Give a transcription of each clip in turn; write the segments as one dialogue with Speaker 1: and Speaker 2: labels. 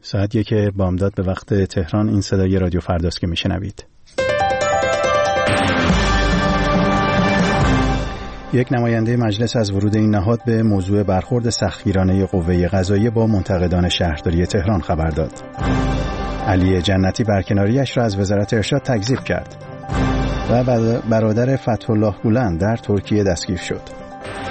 Speaker 1: ساعت 1 بامداد به وقت تهران. این صدای رادیو فرداست که میشنوید. یک نماینده مجلس از ورود این نهاد به موضوع برخورد سختگیرانه قوه قضاییه با منتقدان شهرداری تهران خبر داد. علی جنتی برکناریش را از وزارت ارشاد تکذیب کرد و برادر فتح‌الله گولن در ترکیه دستگیر شد.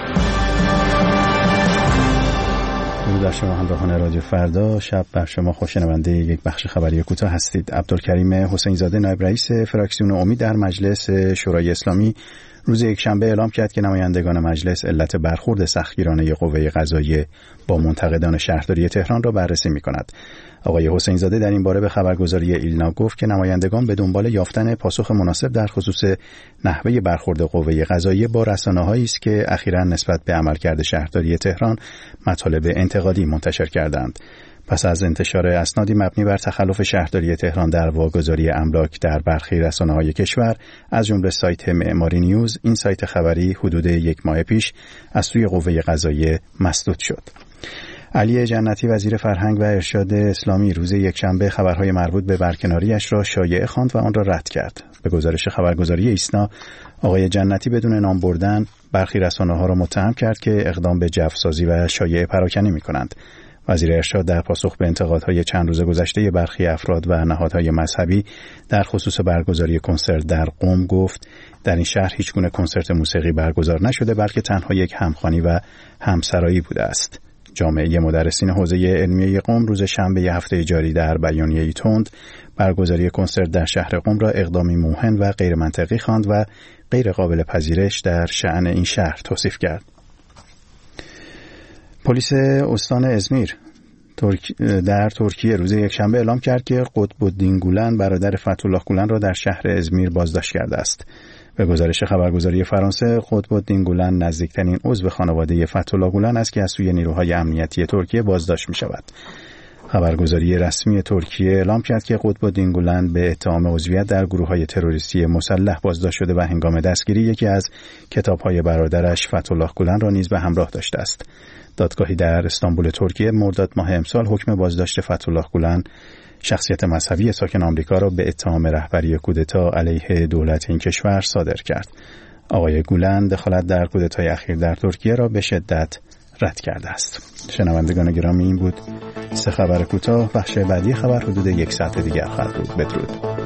Speaker 1: در شما همراهان رادیو فردا، شب بر شما خوشنونده یک بخش خبری کوتاه هستید. عبدالکریم حسین زاده نایب رئیس فراکسیون امید در مجلس شورای اسلامی روز یکشنبه اعلام کرد که نمایندگان مجلس علت برخورد سختگیرانه قوه قضاییه با منتقدان شهرداری تهران را بررسی می‌کند. آقای حسین زاده در این باره به خبرگزاری ایلنا گفت که نمایندگان به دنبال یافتن پاسخ مناسب در خصوص نحوه برخورد قوه قضاییه با رسانه‌هایی است که اخیراً نسبت به عملکرد شهرداری تهران مطالب انتقادی منتشر کردند. پس از انتشار اسنادی مبنی بر تخلف شهرداری تهران در واگذاری املاک در برخی رسانه‌های کشور از جمله سایت معماری نیوز، این سایت خبری حدود یک ماه پیش از سوی قوه قضاییه مسدود شد. علی جنتی وزیر فرهنگ و ارشاد اسلامی روز یکشنبه خبرهای مربوط به برکناریش را شایعه خواند و آن را رد کرد. به گزارش خبرگزاری ایسنا، آقای جنتی بدون نام بردن برخی رسانه‌ها را متهم کرد که اقدام به جوسازی و شایعه پراکنی می‌کنند. وزیر ارشاد در پاسخ به انتقادهای چند روز گذشته برخی افراد و نهادهای مذهبی در خصوص برگزاری کنسرت در قم گفت در این شهر هیچگونه کنسرت موسیقی برگزار نشده، بلکه تنها یک همخوانی و همسرایی بوده است. جامعه مدرسین حوزه علمیه قم روز شنبه هفته جاری در بیانیه‌ای تند برگزاری کنسرت در شهر قم را اقدامی موهن و غیر منطقی خواند و غیر قابل پذیرش در شأن این شهر توصیف کرد. پلیس استان ازمیر در ترکیه روز یکشنبه اعلام کرد که قطب‌الدین گولن برادر فتح‌الله گولن را در شهر ازمیر بازداشت کرده است. به گزارش خبرگزاری فرانسه، قطب‌الدین گولن نزدیکترین عضو خانواده فتح‌الله گولن است که از سوی نیروهای امنیتی ترکیه بازداشت می‌شود. خبرگزاری رسمی ترکیه اعلام کرد که قطب‌الدین گولن به اتهام عضویت در گروه‌های تروریستی مسلح بازداشت شده و هنگام دستگیری یکی از کتاب‌های برادرش فتح‌الله گولن را نیز به همراه داشته است. دادگاهی در استانبول ترکیه مرداد ماه امسال حکم بازداشت فتح‌الله گولن، شخصیت مذهبی ساکن آمریکا، را به اتهام رهبری کودتا علیه دولت این کشور صادر کرد. آقای گولن دخالت در کودتای اخیر در ترکیه را به شدت رد کرده است. شنوندگان گرامی، این بود 3 خبر کوتاه. بخش بعدی خبر حدود 1 ساعت دیگر خواهد بود. بدرود.